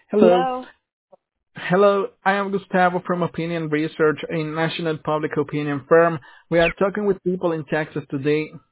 Hello. Hello. Hello, I am Gustavo from Opinion Research, a national public opinion firm. We are talking with people in Texas today.